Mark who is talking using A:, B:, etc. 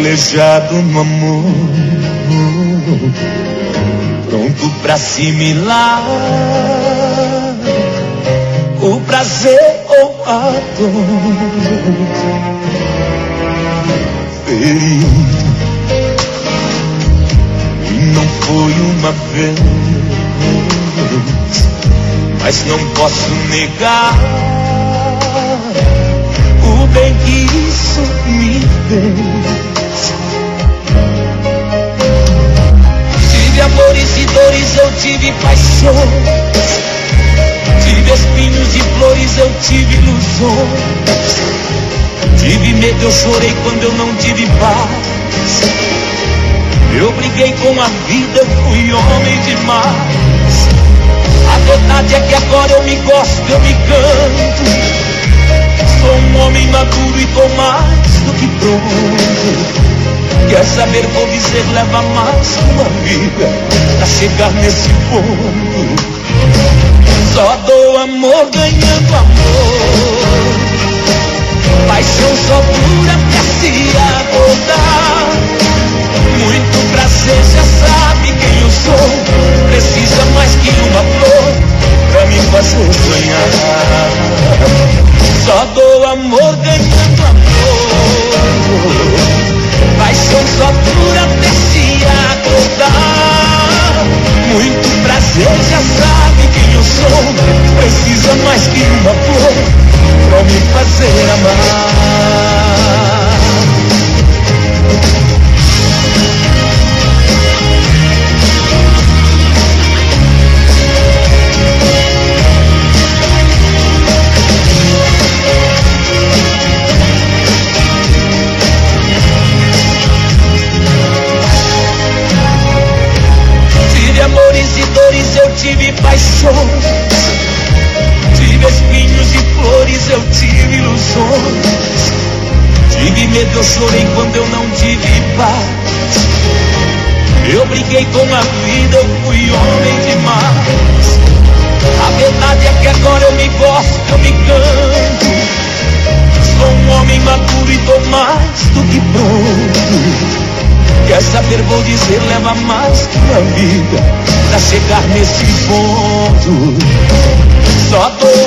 A: Privilegiado no amor, pronto pra assimilar o prazer ou a dor. Ferido, e não foi uma vez, mas não posso negar o bem que isso me fez. Tive amores e dores, eu tive paixões. Tive espinhos e flores, eu tive ilusões. Tive medo, eu chorei quando eu não tive paz. Eu briguei com a vida, eu fui homem demais. A verdade é que agora eu me gosto, eu me canto. Sou um homem maduro e tô mais do que pronto. Quer saber, vou dizer, leva mais que uma vida pra chegar nesse ponto. Só dou amor ganhando amor. Paixão só dura até se agotar. Muito prazer, já sabe quem eu sou. Precisa mais que uma flor pra me fazer sonhar. Só dou amor ganhando amor. Paixão só dura até se agotar. Muito prazer, já sabe quem eu sou. Precisa mais que uma flor pra me fazer amar. Amores e dores, eu tive paixões. Tive espinhos e flores, eu tive ilusões. Tive medo, eu chorei quando eu não tive paz. Eu briguei com a vida, eu fui homem demais. A verdade é que agora eu me gosto, eu me canto. Sou um homem maduro e tô mais do que pronto. Quer saber, vou dizer, leva mais que uma vida pra chegar nesse ponto. Só dou